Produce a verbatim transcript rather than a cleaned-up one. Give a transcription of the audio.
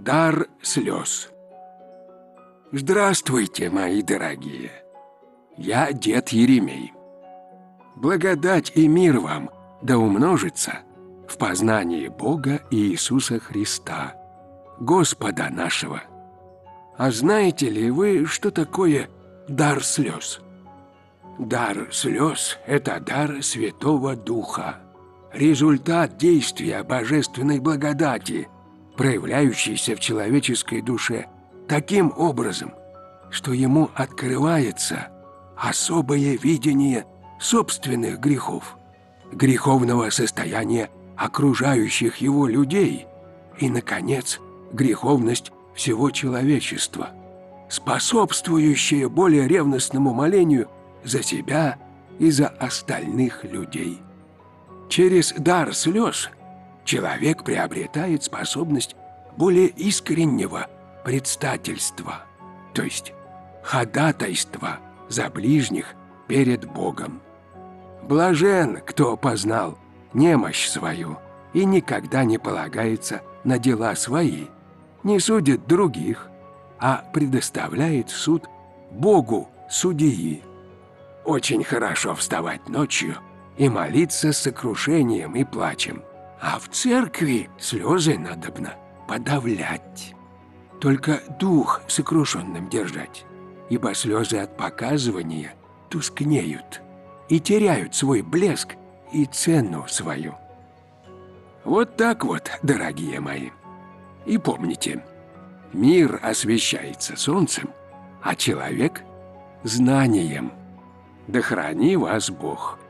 Дар слез. Здравствуйте, мои дорогие. Я дед Еремей. Благодать и мир вам да умножится в познании Бога и Иисуса Христа, Господа нашего. А знаете ли вы, что такое дар слез? Дар слез – это дар Святого Духа, результат действия божественной благодати, проявляющийся в человеческой душе таким образом, что ему открывается особое видение собственных грехов, греховного состояния окружающих его людей и, наконец, греховность всего человечества, способствующая более ревностному молению за себя и за остальных людей. Через дар слез человек приобретает способность более искреннего предстательства, то есть ходатайства за ближних перед Богом. Блажен, кто познал немощь свою и никогда не полагается на дела свои, не судит других, а предоставляет в суд Богу судьи. Очень хорошо вставать ночью и молиться с сокрушением и плачем, а в церкви слезы надобно подавлять. Только дух сокрушенным держать, ибо слезы от показывания тускнеют и теряют свой блеск и цену свою. Вот так вот, дорогие мои. И помните, мир освещается солнцем, а человек – знанием. Да храни вас Бог.